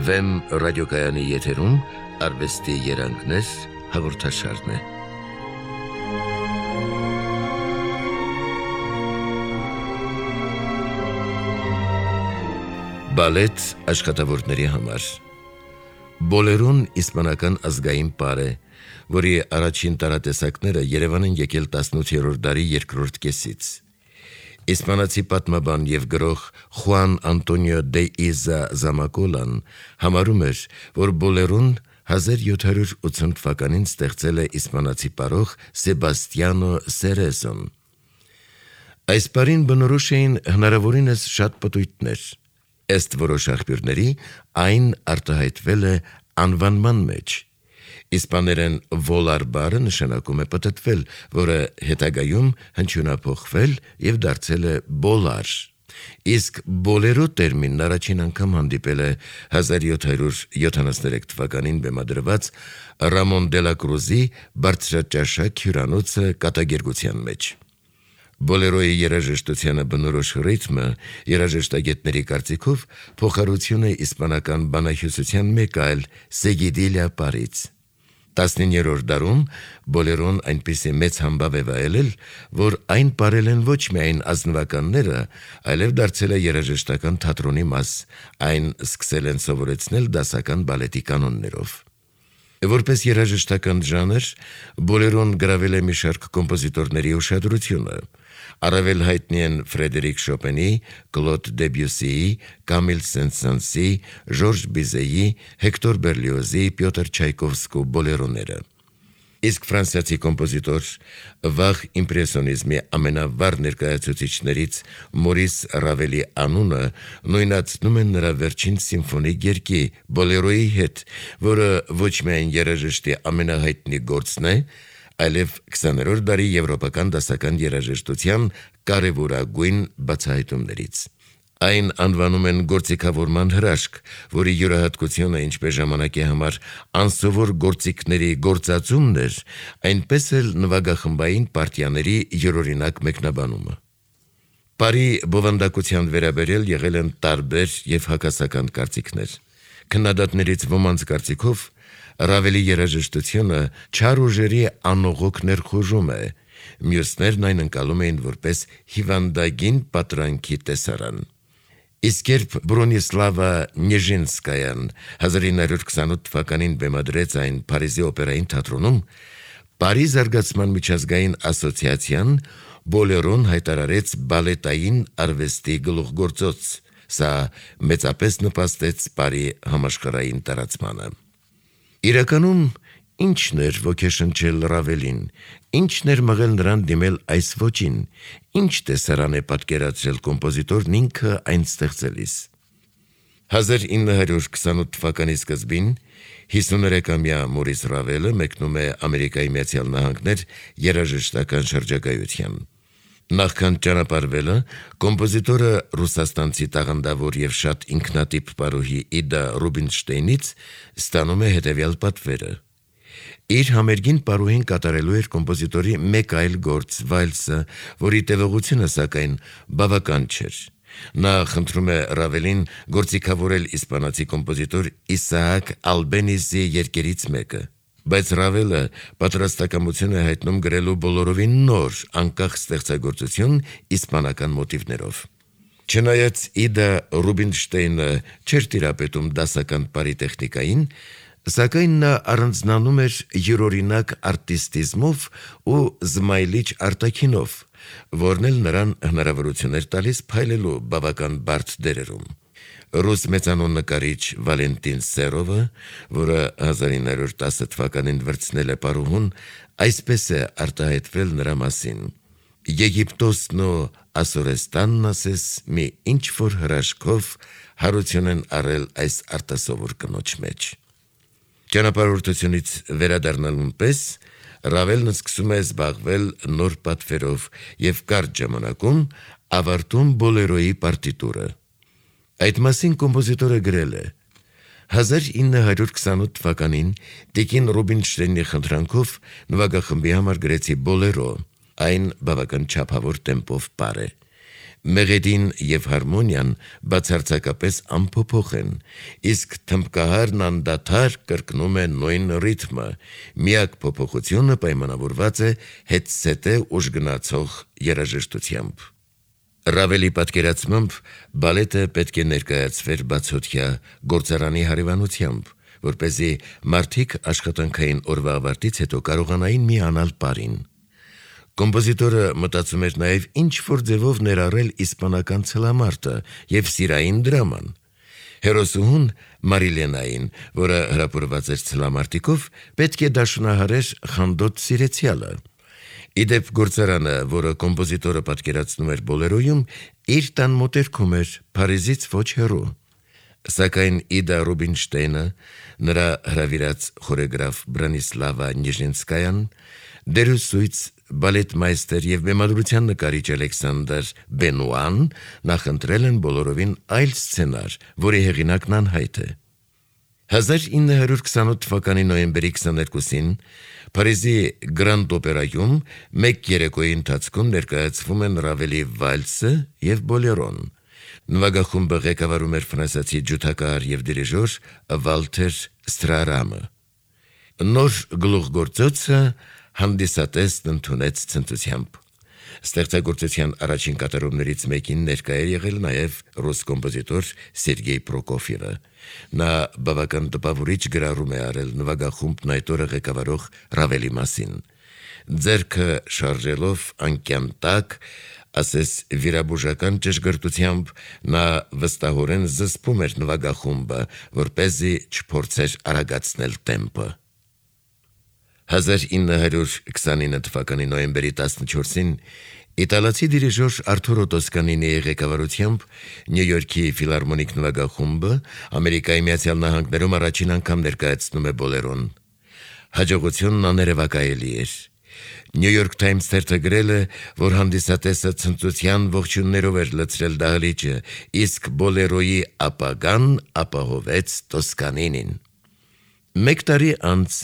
Վեմ ռադիոկայանի եթերում արվեստի երանգներ հաղորդաշարն է։ Բալետ աշխատավորների համար Բոլերոն իսպանական ազգային պար է, որի առաջին տարատեսակները Երևան են եկել 18-րդ դարի երկրորդ կեսից։ Իսպանացի պատմաբան և գրող Խուան Անտոնիո դե Իզա Զամակոլան համարում էր, որ բոլերոն 1780 թվականին ստեղծել է իսպանացի պարող Սեբաստիանո Սերեսոն։ Այս պարին բնորոշ էին հնարավորինս շատ պտույտներ։ Ըստ որոշ աղբյուրների այն արտահայտվել է անվանման մեջ։ Իսպաներեն վոլար բառը նշանակում է պտտվել, որը հետագայում հնչյունափոխվել և դարձել է բոլար։ Իսկ բոլերո տերմինն առաջին անգամ հանդիպել է 1773 թվականին բեմադրված Ռամոն դելա Կրուզի բարձրաճաշակ հյուրանոցը կատակերգության մեջ։ Բոլերոյի երաժշտությանը բնորոշ ռիթմը երաժշտագետների կարծիքով փոխառություն է իսպանական բանահյուսության մեկ այլ Սեգիդիլյա պարից։ 19-րդ դարում բոլերոն այնպիսի մեծ համբավ է վայելել, որ այն պարել են ոչ միայն ազնվականները, այլև դարձել է երաժշտական թատրոնի մաս, այն սկսել են սովորեցնել դասական բալետի կանոններով։ Որպես երաժշտական ժանր, բոլերոն գրավել է մի շարք կոմպոզիտորների ուշադրությունը։ Առավել հայտնի են Ֆրեդերիկ Շոպենի, Կլոդ Դեբյուսիի, Կամիլ Սենտ-Սանսի, Ժորժ Բիզեի, Հեկտոր Բերլիոզի, Պյոտր Չայկովսկու բոլերոները։ Իսկ ֆրանսիացի կոմպոզիտոր վաղ իմպրեսիոնիզմի ամենավառ ներկայացուցիչներից Մորիս Ռավելի անունը նույնացնում են նրա վերջին սիմֆոնիկ երգի բոլերոյի հետ, որը ոչ միայն երաժշտի ամենահայտնի գործն է, այլև 20-րդ դարի եվրոպական դասական երաժշտության կարևորագույն բացահայտումներից։ Այն անվանում են գործիքավորման հրաշք, որի յուրահատկությունը ինչպես ժամանակի համար անսովոր գործիքների գործածումն էր, այնպես էլ նվագախմբային պարտիաների յուրօրինակ մեկնաբանումը։ Պարի բովանդակության վերաբերյալ եղել են տարբեր և հակասական կարծիքներ։ Քննադատներից ոմանց կարծիքով Ռավելի երաժշտությունը չար ուժերի անողոք ներխուժում է, մյուսներն այն ընկալում էին որպես հիվանդագին պատրանքի տեսարան։ Իսկ երբ Բրոնիսլավա Նեժինսկայան 1928 թվականին բեմադրեց այն Փարիզի օպերային թատրոնում, Պարի զարգացման միջազգային ասոցիացիան բոլերոն հայտարարեց բալետային արվեստի գլուխգործոց, սա մեծապես նպաստեց Պարի համաշխարհային տարածմանը։ Իրականում ինչն էր ոգեշնչել Ռավելին, ինչն էր մղել նրան դիմել այս ոճին, ինչ տեսարան է պատկերացրել կոմպոզիտորն ինքը այն ստեղծելիս։ 1928 թվականի սկզբին 53-ամյա Մորիս Ռավելը մեկնում է Ամերիկայի Միացյալ Նահանգներ երաժշտական շրջագայության։ Նախքան ճանապարհվելը կոմպոզիտորը ռուսաստանցի տաղանդավոր և շատ ինքնատիպ պարուհի Իդա Ռուբինշտեյնից ստանում է հետևյալ պատվերը։ Իր համերգին պարուհին կատարելու էր կոմպոզիտորի մեկ այլ գործ, վալսը, որի տևողությունը սակայն բավական չէր։ Նա խնդրում է Ռավելին գործիքավորել իսպանացի կոմպոզիտոր Իսահակ Ալբենիզի երգերից մեկը։ Բայց Ռավելը պատրաստակամություն է հայտնում գրելու բոլորովին նոր, անկախ ստեղծագործություն իսպանական մոտիվներով։ Չնայած Իդա Ռուբինշտեյնը չէր տիրապետում դասական պարի տեխնիկային, սակայն նա առանձնանում էր յուրօրինակ արտիստիզմով ու զմայլիչ արտաքինով, որն էլ նրան հնարավորություն էր տալիս փայլելու բավական բարդ դերերում։ Ռուս մեծանուն նկարիչ Վալենտին Սերովը, որը 1910 թվականին վրցնել է պարուհուն, այսպես է արտահայտվել նրա մասին. Եգիպտոսն ու Ասորեստանն ասես մի ինչ-որ հրաշքով հարություն են առել այս արտասովոր կնոջ մեջ։ Ճանապարհորդությունից վերադառնալուն պես Ռավելն սկսում է զբաղվել նոր պատվերով և կարճ ժամանակում ավարտում բոլերոյի պարտիտուրը։ Այդ մասին կոմպոզիտորը գրել է. 1928 թվականին Տիկին Ռուբինշտեյնի խնդրանքով նվագախմբի համար գրեցի բոլերո, այն բավական չափավոր տեմպով պար է։ Մեղեդին եւ հարմոնիան բացարձակապես անփոփոխ են, իսկ թմբկահարն անդադար կրկնում է նույն ռիթմը, միակ փոփոխությունը պայմանավորված է հետսետե ուժգնացող երաժշտությամբ։ Ռավելի պատկերացմամբ բալետը պետք է ներկայացվեր բացօթյա գործարանի հարևանությամբ, որպեսզի մարդիկ աշխատանքային օրվա ավարտից հետո կարողանային միանալ պարին։ Կոմպոզիտորը մտածում էր նաև ինչ-որ ձևով ներառել իսպանական ցլամարտը եւ սիրային դրաման։ Հերոսուհուն Մարիլենային, որը հրապուրված էր ցլամարտիկով, պետք է դաշնահարեր խանդոտ սիրեցյալը։ Իդեպ գործարանը, որը կոմպոզիտորը պատկերացնում էր բոլերոյում, իր տան մոտերքում էր, Փարիզից ոչ հեռու։ Սակայն Իդա Ռուբինշտեյնը, նրա հրավիրած խորեգրաֆ Բրանիսլավա Նիժինսկայան, դերուսույց բալետմայստեր եւ բեմադրության նկարիչ Ալեքսանդր Բենուան նախընտրել են բոլորովին այլ սցենար, որի հեղինակն անհայտ է։ 1928 թվականի նոյեմբերի 22-ին Փարիզի Գրանդ օպերայում մեկ երեկոյի ընթացքում ներկայացվում են Ռավելի վալսը եւ բոլերոն։ Նվագախումբը ղեկավարում էր ֆրանսիացի ջութակահար եւ դիրիժոր Վալթեր Ստրարամը։ Նոր գլուխգործոցը հանդիսատեսն ընդունեց ցնծությամբ։ Ստեղծագործության առաջին կատարումներից մեկին ներկա էր եղել նաև ռուս կոմպոզիտոր Սերգեյ Պրոկոֆիևը։ Նա բավական տպավորիչ գրառում է արել նվագախումբն այդ օրը ղեկավարող Ռավելի մասին։ Ձեռքը շարժելով անկյան տակ, ասես վիրաբուժական ճշգրտությամբ, նա վստահորեն զսպում էր նվագախումբը, որպեսզի չփորձեր արագացնել տեմպը։ 1929 թվականի նոյեմբերի 14-ին իտալացի դիրիժոր Արթուրո Տոսկանինիի ղեկավարությամբ Նյու Յորքի ֆիլհարմոնիկ նվագախումբը Ամերիկայի Միացյալ Նահանգներում առաջին անգամ ներկայացնում է բոլերոն։ Հաջողությունն աներևակայելի էր։ New York Times թերթը գրել է, որ հանդիսատեսը ցնծության ողջույններով էր լցրել դահլիճը, իսկ բոլերոյի ապագան ապահովեց Տոսկանինին։ Մեկ տարի անց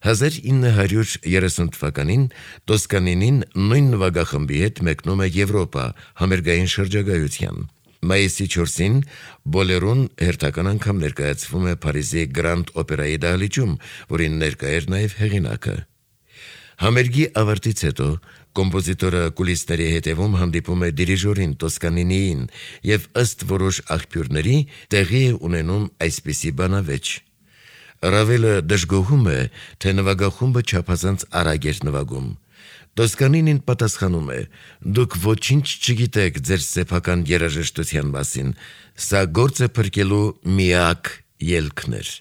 1930 թվականին Տոսկանինին նույն նվագախմբի հետ մեկնում է Եվրոպա համերգային շրջագայության։ Մայիսի 4-ին բոլերոն հերթական անգամ ներկայացվում է Փարիզի Գրանդ օպերայի դահլիճում, որին ներկա էր նաև հեղինակը։ Համերգի ավարտից հետո կոմպոզիտորը կուլիսների հետևում հանդիպում է դիրիժորին Տոսկանինիին եւ ըստ որոշ աղբյուրների տեղի է ունենում այսպիսի բանավեճ։ Ռավելը դժգոհում է, թե նվագախումբը չափազանց արագ էր նվագում։ Տոսկանինին պատասխանում է. «Դուք ոչինչ չգիտեք ձեր սեփական երաժշտության մասին, սա գործը փրկելու միակ ելքն էր»։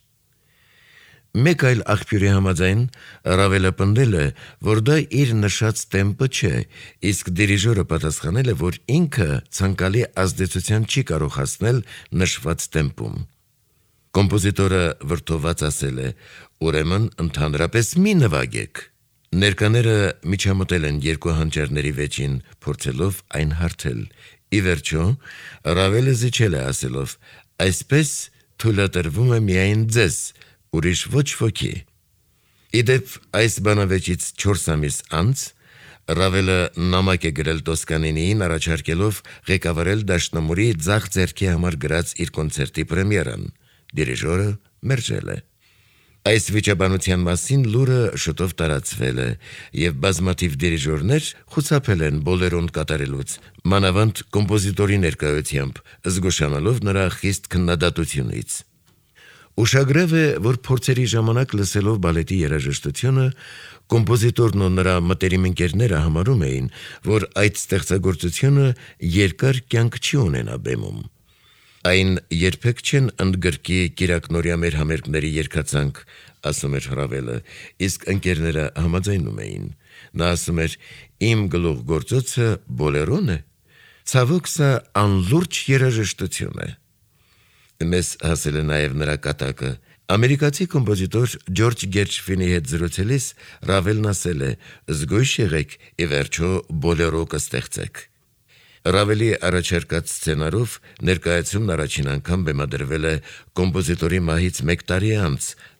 Մեկ այլ աղբյուրի համաձայն Ռավելը պնդել է, որ դա իր նշած տեմպը չէ, իսկ դիրիժորը պատասխանել է, որ ինքը ցանկալի ազդեցության չի կարող հասնել նշված տեմպում։ Կոմպոզիտորը վրդոված ասել է. «Ուրեմն ընդհանրապես մի նվագեք»։ Ներկաները միջամտել են երկու հանճարների վեճին, փորձելով այն հարթել։ Ի վերջո, Ռավելը զիջել է ասելով. «Այսպես թույլատրվում է միայն ձեզ, ուրիշ ոչ ոքի»։ Իդեպ այս բանավեճից 4 ամիս անց Ռավելը նամակ է գրել Տոսկանինիին առաջարկելով ղեկավարել դաշնամուրի ձախ ձեռքի համար գրած իր կոնցերտի պրեմիերան։ Դիրիժորը մերժել է։ Այս վիճաբանության մասին լուրը շուտով տարածվել է, եւ բազմաթիվ դիրիժորներ խուսափել են բոլերոն կատարելուց, մանավանդ կոմպոզիտորի ներկայությամբ, զգուշանալով նրա խիստ քննադատությունից։ Ուշագրավ է, որ փորձերի ժամանակ լսելով բալետի երաժշտությունը, կոմպոզիտորն ու նրա մտերիմ ընկերները համարում էին, որ այդ ստեղծագործությունը երկար կյանք չի ունենա բեմում։ Այն երբեք չեն ընդգրկի կիրակնորյա մեր համերգների երգացանք, ասում էր Ռավելը, իսկ ընկերները համաձայնում էին։ Նա ասում էր. «Իմ գլուխգործոցը բոլերոն է, ցավոք սա անլուրջ երաժշտություն է»։ Մեզ հասել է նաև նրա կատակը։ Ամերիկացի կոմպոզիտոր Ջորջ Գերջվինի հետ զրուցելիս Ռավելն ասել է. «Զգույշ եղեք, ի վերջո բոլերո կստեղծեք»։ Ռավելի առաջարկած սցենարով ներկայացումն առաջին անգամ բեմադրվել է կոմպոզիտորի մահից մեկ տարի անց,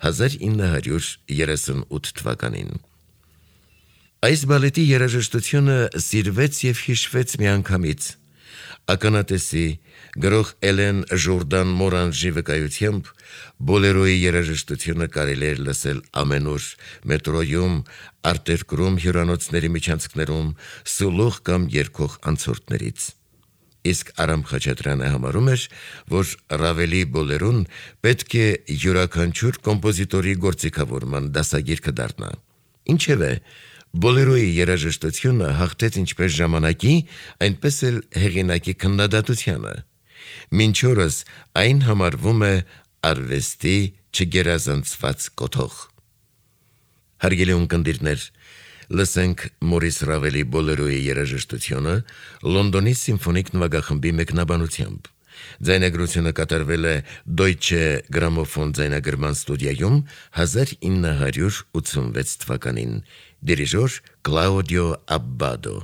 1938 թվականին։ Այս բալետի երաժշտությունը սիրվեց եւ հիշվեց միանգամից։ Ականատեսի գրող Էլեն Ժորդան Մորանժի վկայությամբ Բոլերոյի երաժշտությունը կարելի էր լսել ամենուր մետրոյում, արտերկրում հյուրանոցների միջանցքներում, սուլող կամ երգող անցորդներից։ Իսկ Արամ Խաչատրյանը համարում էր, որ Ռավելի Բոլերոն պետք է յուրաքանչյուր կոմպոզիտորի գործիքավորման դասագիրքը դառնա։ Ինչևէ, Բոլերոյի երաժշտությունը հաղթեց ինչպես ժամանակի, այնպես էլ հեղինակի քննադատությանը։ Մինչ օրս այն համարվում է արվեստի չգերազանցված կոթող։ Հարգելի ունկնդիրներ, լսենք Մորիս Ռավելի Բոլերոյի երաժշտությունը Լոնդոնի սիմֆոնիկ նվագախմբի մեկնաբանությամբ։ Ձայնագրությունը կատարվել է Deutsche Grammophon ձայնագրման ստուդիայում 1986 թվականին։ Դիրիժոր Կլաուդիո Աբբադո։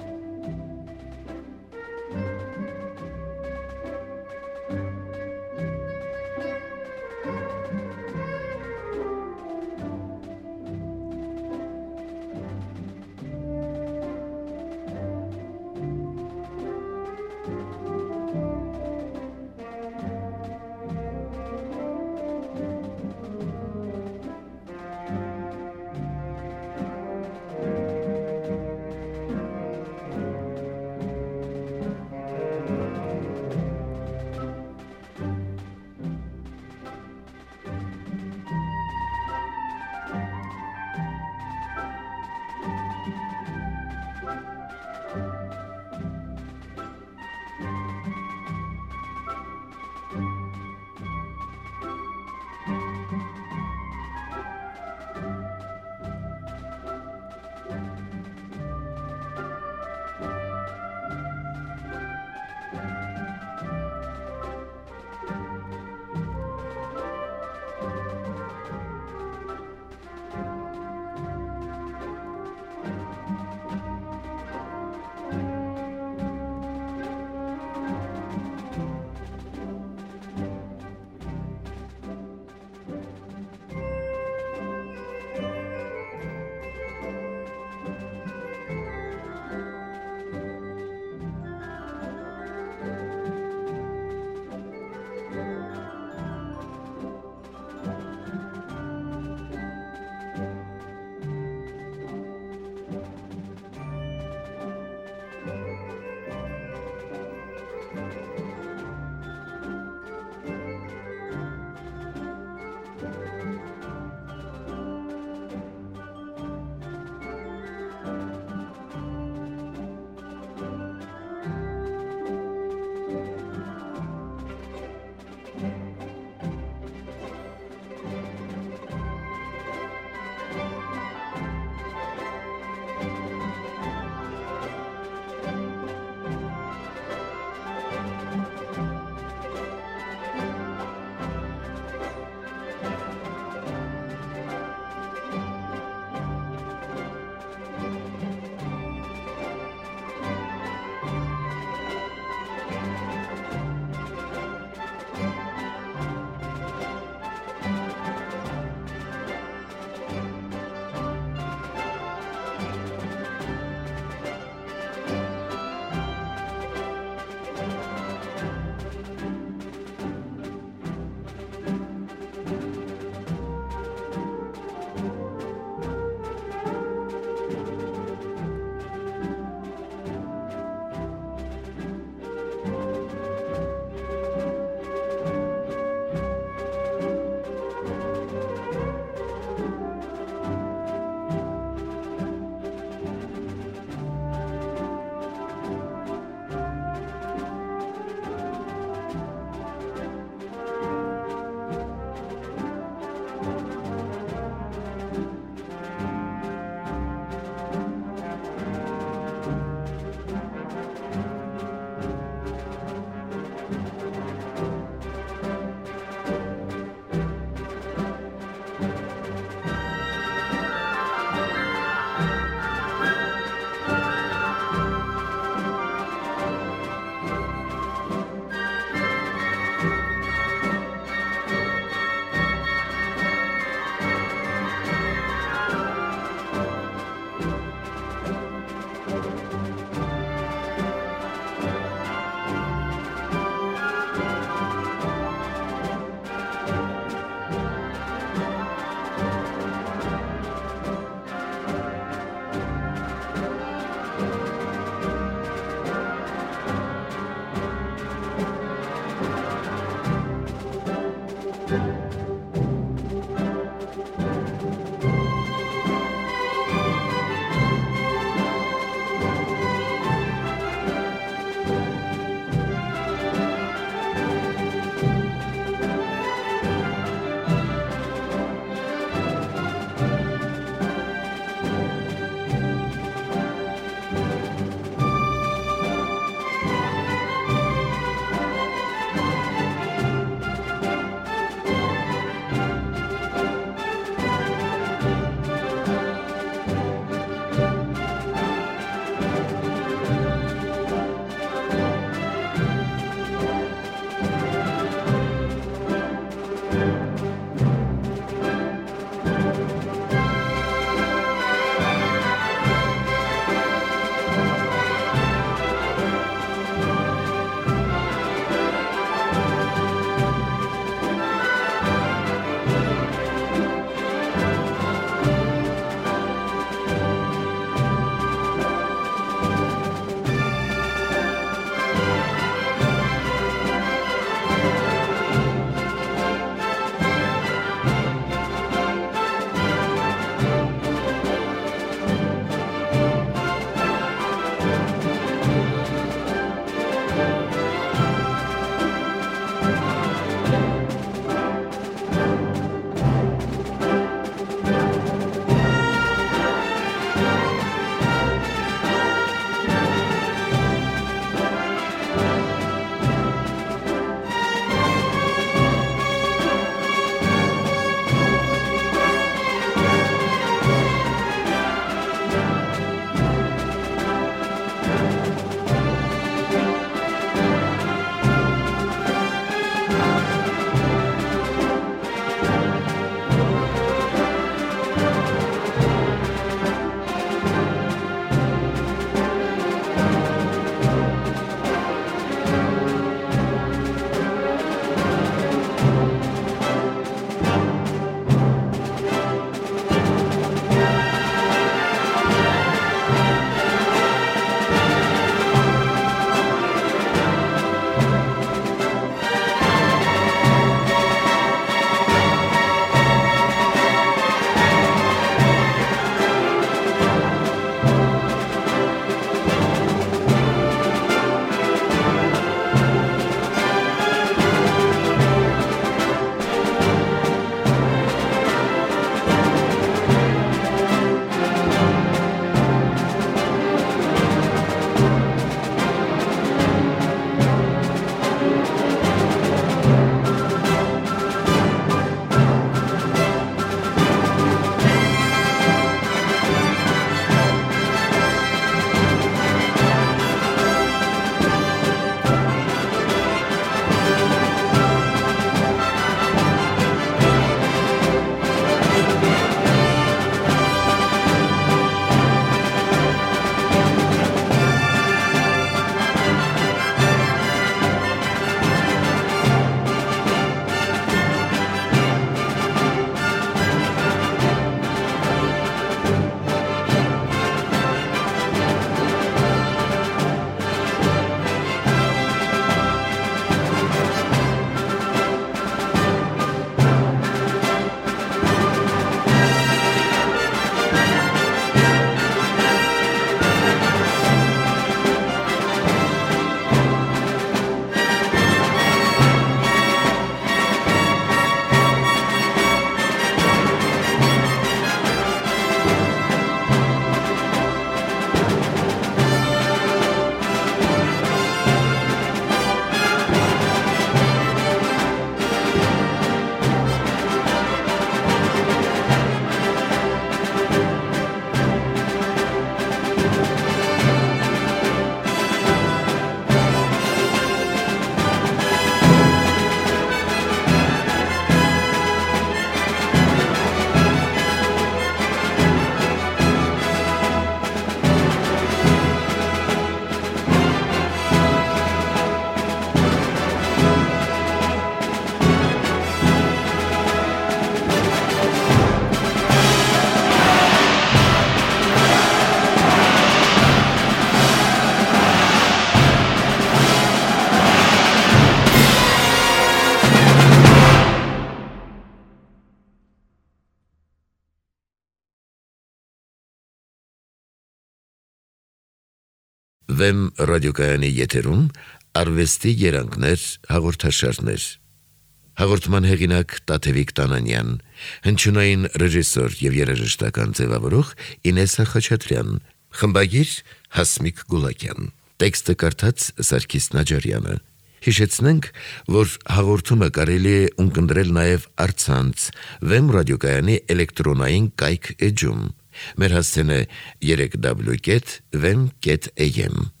Վեմ ռադիոկայանի եթերում արվեստի երանգներ հաղորդաշարներ։ Հաղորդման հեղինակ Տաթևիկ Տանանյան, հնչյունային ռեժիսոր եւ երաժշտական ձևավորող Ինեսա Խաչատրյան, խմբագիր Հասմիկ Գուլակյան, տեքստը կարդաց Սարգիս Նաջարյանը։ Հիշեցնենք, որ հաղորդումը կարելի է ունկնդրել նաև առցանց Վեմ ռադիոկայանի էլեկտրոնային կայք էջում։ Մեր հասցեն է www.vem.am